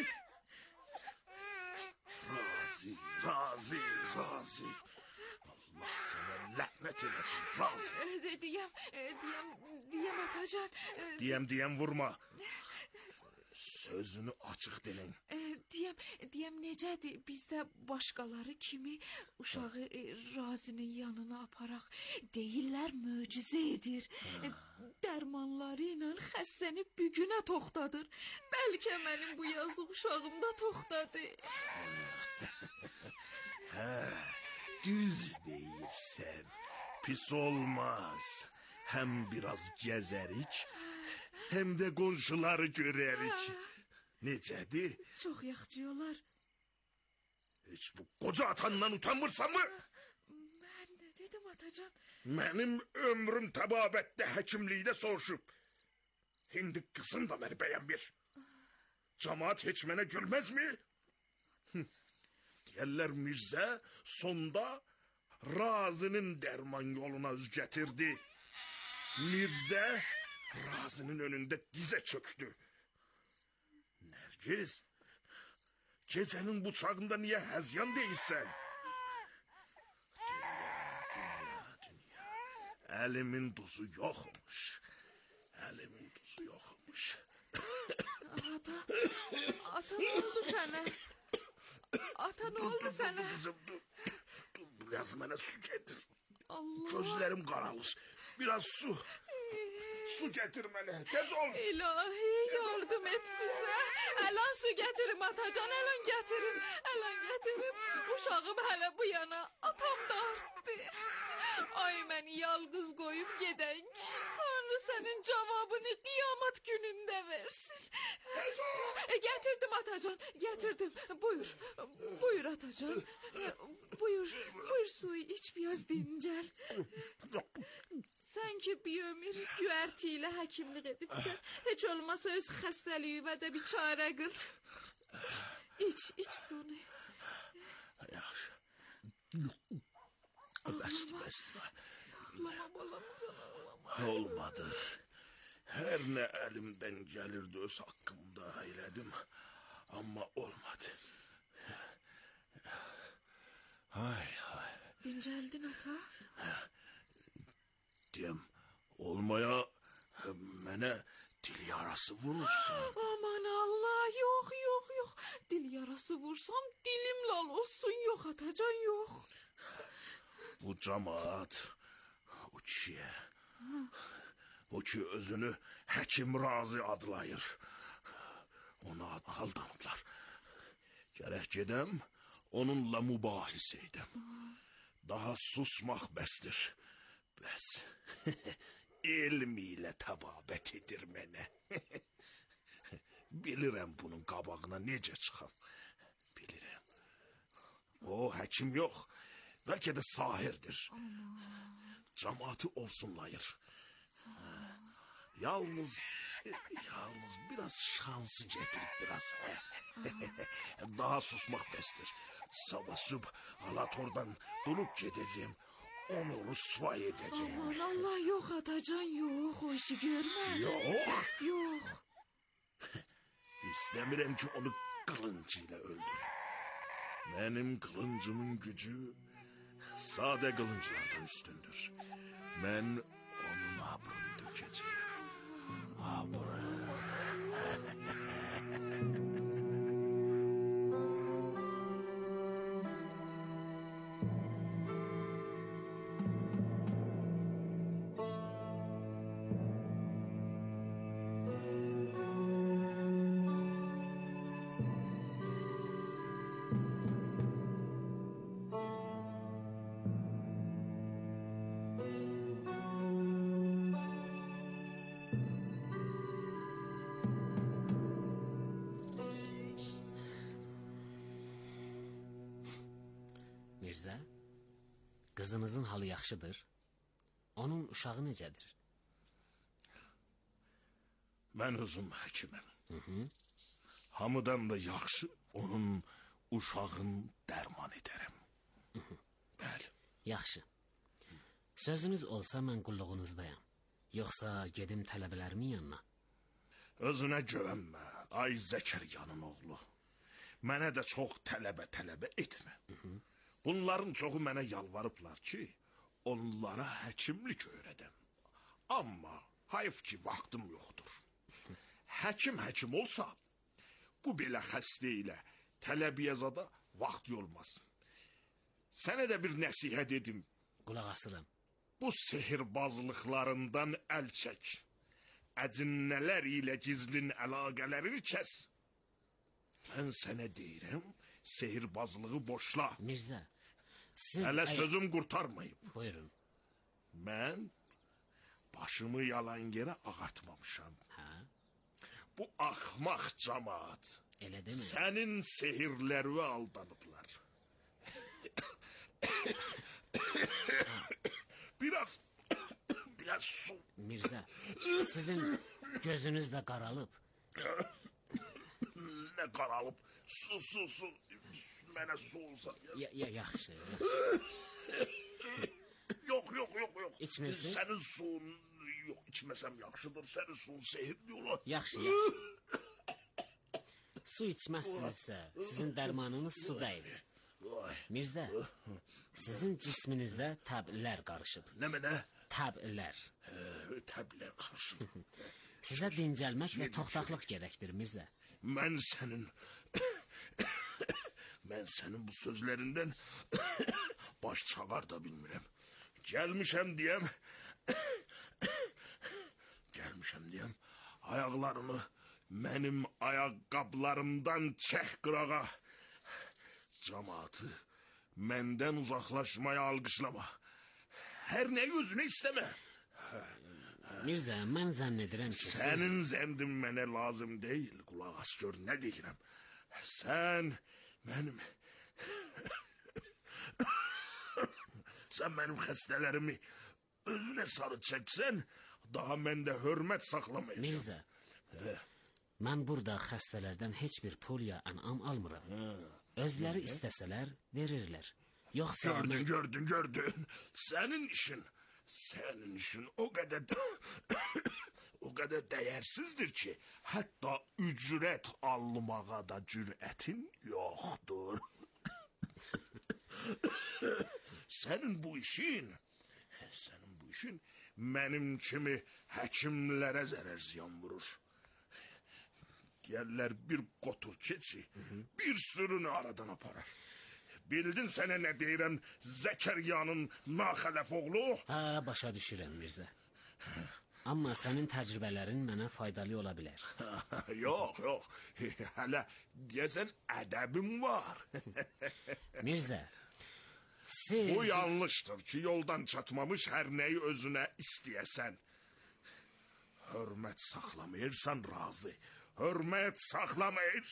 Razi, razi, razi. Allah sənə lənət eləsin, razi. E, diyem, e, diyem, diyem Atacan. E, diyem, diyem vurma. Sözünü açıq deyin. E, diyem, diyem necədir? Biz də başqaları kimi uşağı e, Razinin yanına aparaq. Deyirlər möcüzə edir. E, dərmanları ilə xəstəni bir günə toxtadır. Bəlkə mənim bu yazıq uşağım da toxtadı. Hə, düz deyirsən. Pis olmaz. Həm biraz gəzərik, həm də qonşuları görərik. Necədir? Çox yaxşı olar. Heç bu qoca atandan utanmırsan mı? Mən nə dedim atacan? Mənim ömrüm təbabətdə həkimlikdə soruşub. İndi qızım da məni bəyənmir. Camaat heç mənə gülməzmi? Deyərlər Mirzə sonda Razinin dərman yoluna üz gətirdi. Mirzə Razinin önündə dizə çöktü. Nərgiz, gecənin bu çağında niyə həzyan deyilsən? Əlimin duzu yoxmuş. Əlimin duzu yoxmuş. Ata, ata nə oldu sənə? Ata nə oldu sənə? Kızım dur, dur biraz mənə su getir. Allah. Gözlərim qaralır. Biraz su. Su getir mənə, tez ol. İlahi yardım et bizə. Əlan su gətirim atacan, əlan gətirim. Əlan gətirim. Uşağım hələ bu yana, atam da artdı. Ay məni yalqız qoyub gedən kişi, Tanrı sənin cavabını qiyamət günündə versin. E, gətirdim atacan, gətirdim. Buyur, buyur atacan. Buyur, buyur suyu iç, biraz dincəl. Sən ki bir ömür güərti ilə həkimlik edibsən, heç olmasa öz xəstəliyivə də bir çarə qıl. İç, iç sunu. Yaxşı. Bəsdir, bəsdir. Ağlama balam, ağlama. Olmadı. Hər nə əlimdən gəlirdi öz haqqımda elədim. Amma olmadı. Ay, ay. Dincəldin ata? Deyəm, olmaya mənə dil yarası vurursun. Aman Allah, yox, yox, yox. Dil yarası vursam dilim lal olsun, yox atacan, yox. Bu cemaat, o kişiyə, o ki özünü həkim razı adlayır. Onu aldanıblar. Gərək gedəm, onunla mübahisə edəm. Daha susmaq bəsdir. Bəs, elm ilə təbabət edir mənə. Bilirəm bunun qabağına necə çıxam. Bilirəm. O həkim yox, bəlkə də sahirdir. Cemaatı olsunlayır. Yalnız, yalnız biraz şansı getirib biraz. Daha susmaq bəsdir. Sabah sübh alatordan durup gedəcəyim. Onu rüsvay edəcəyim. Aman Allah, yox atacan, yox, o işi görmə. Yox. Yox. İstəmirəm ki onu qılıncı ilə öldürüm. Mənim qılıncımın gücü sadə qılınclardan üstündür. Mən onun abrını dökəcəyim. Abrı. Mirzə, qızınızın halı yaxşıdır. Onun uşağı necədir? Mən özüm həkimim. Hı -hı. Hamıdan da yaxşı onun uşağın dərman edərəm. Hı -hı. Bəli. Yaxşı. Sözünüz olsa mən qulluğunuzdayam. Yoxsa gedim tələbələrimin yanına. Özünə güvənmə, ay Zəkəryanın oğlu. Mənə də çox tələbə tələbə etmə. Hı -hı. Bunların çoxu mənə yalvarıblar ki, onlara həkimlik öyrədəm. Amma hayf ki, vaxtım yoxdur. Həkim həkim olsa, bu belə xəstə ilə tələbiyə zada vaxt olmaz. Sənə də bir nəsihət edim. Qulaq asıram. Bu sehirbazlıqlarından əl çək. Əcinnələr ilə gizlin əlaqələrini kəs. Mən sənə deyirəm, sehirbazlığı boşla. Mirzə, siz... Hələ əgər... sözüm qurtarmayıb. Buyurun. Mən başımı yalan yerə ağartmamışam. Hə? Bu axmaq camaat. Elə demə. Sənin sehirlərini aldanıblar. Biraz, biraz su. Mirzə, sizin gözünüz də qaralıb. Nə qaralıb? Su, su, su. Mənə su olsa. Ya, ya, yaxşı, yaxşı. Yox, yox, yox, yox. İçmirsiniz? Sənin suyun, yox, içməsəm yaxşıdır. Sənin suyun sehirli olar. Yaxşı, yaxşı. Su içməzsinizsə, sizin dərmanınız su deyil. Mirzə, sizin cisminizdə təblər qarışıb. Nə mənə? Təblər. Hə, təblər qarışıb. Sizə dincəlmək və toxtaqlıq gərəkdir, Mirzə. Mən sənin... Mən sənin bu sözlərindən baş çağar da bilmirəm. Gəlmişəm deyəm, gəlmişəm deyəm, ayaqlarını mənim ayaqqablarımdan çək qırağa. Camaatı məndən uzaqlaşmaya alqışlama. Hər nəyi özünə istəmə. Mirzə, mən zənn edirəm ki, siz... Sənin zəndin mənə lazım deyil, qulaq as gör, nə deyirəm. Sən mənim... Sən mənim xəstələrimi özünə sarı çəksən, daha məndə hörmət saxlamayacaq. Mirzə, Hə. mən burada xəstələrdən heç bir pul ya ənam almıram. Özləri istəsələr, verirlər. Yoxsa... Gördün, gördün, gördün. Sənin işin, sənin işin o qədər... o qədər dəyərsizdir ki, hətta ücrət almağa da cürətin yoxdur. Sənin bu işin, sənin bu işin mənim kimi həkimlərə zərər ziyan vurur. Gəllər bir qotur keçi, bir sürünü aradan aparar. Bildin sənə nə deyirəm Zəkəryanın naxələf oğlu? Hə, başa düşürəm, Mirzə. Amma sənin təcrübələrin mənə faydalı ola bilər. Yox, yox. Hələ deyəsən ədəbim var. Mirzə, siz... Bu yanlışdır ki, yoldan çatmamış hər nəyi özünə istəyəsən. Hörmət saxlamayırsan razı. Hörmət saxlamayır.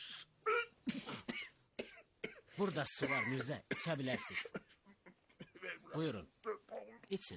Burada su var, Mirzə, içə bilərsiniz. Buyurun, için.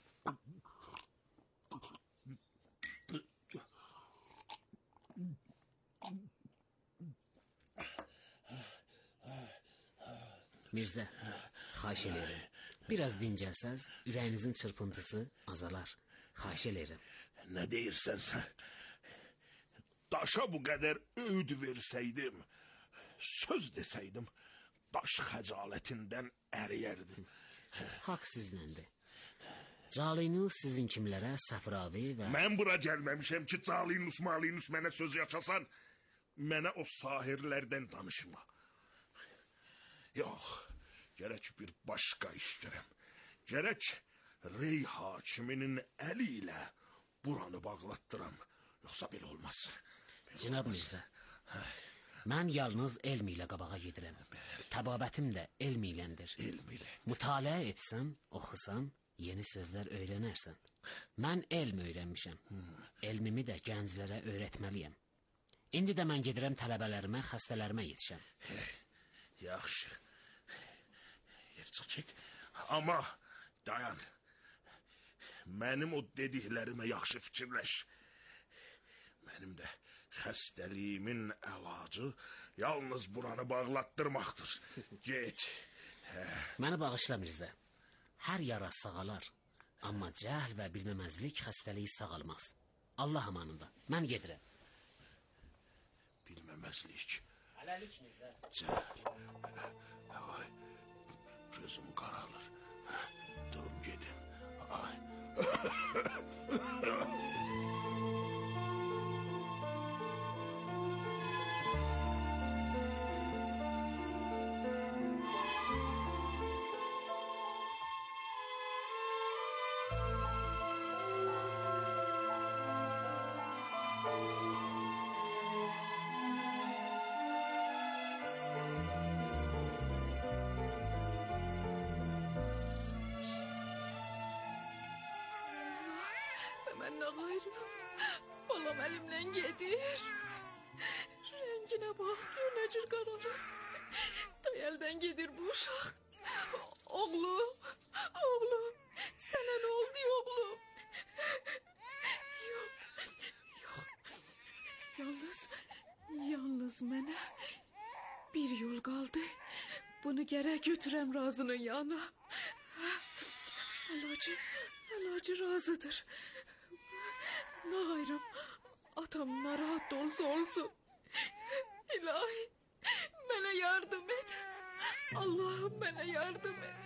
Mirzə, xahiş edirəm. Biraz dincəlsəz, ürəyinizin çırpıntısı azalar. Xahiş edirəm. Nə deyirsən sən? Daşa bu qədər öğüd versəydim, söz desəydim, daş xəcalətindən əriyərdi. Haqq sizinləndi. Calinus sizin kimlərə Səfravi və... Mən bura gəlməmişəm ki, Calinus, Malinus mənə söz yaşasan, mənə o sahirlərdən danışma. Yox, gərək bir başqa iş görəm. Gərək rey hakiminin əli ilə buranı bağlatdıram. Yoxsa belə olmaz. Cənab Mirzə, mən yalnız elm ilə qabağa gedirəm. Təbabətim də elm iləndir. Elm ilə. Mütaliə etsən, oxusan, yeni sözlər öyrənərsən. Mən elm öyrənmişəm. Elmimi də gənclərə öyrətməliyəm. İndi də mən gedirəm tələbələrimə, xəstələrimə yetişəm. Yaxşı. Yer çəkək. Amma dayan. Mənim o dediklərimə yaxşı fikirləş. Mənim də xəstəliyimin əlacı yalnız buranı bağlatdırmaqdır. Get. Məni bağışla Mirzə. Hər yara sağalar. Amma cəhl və bilməməzlik xəstəliyi sağalmaz. Allah amanında. Mən gedirəm. Bilməməzlik. Hələlik Mirzə. Cəhl. Ay, gözüm qaralır. Durum gedim. Ay. Mən nə qayırım? Balam əlimdən gedir. Rənginə bax, gör nə cür qaralır. Day əldən gedir bu uşaq. Oğlum, oğlum, sənə nə oldu oğlum? Yox, yox. Yalnız, yalnız mənə bir yol qaldı. Bunu gərək götürəm Razının yanına. Əlacı, əlacı razıdır. Nə gayrım, atam narahat olsa olsun. İlahi, mənə yardım et. Allah'ım mənə yardım et.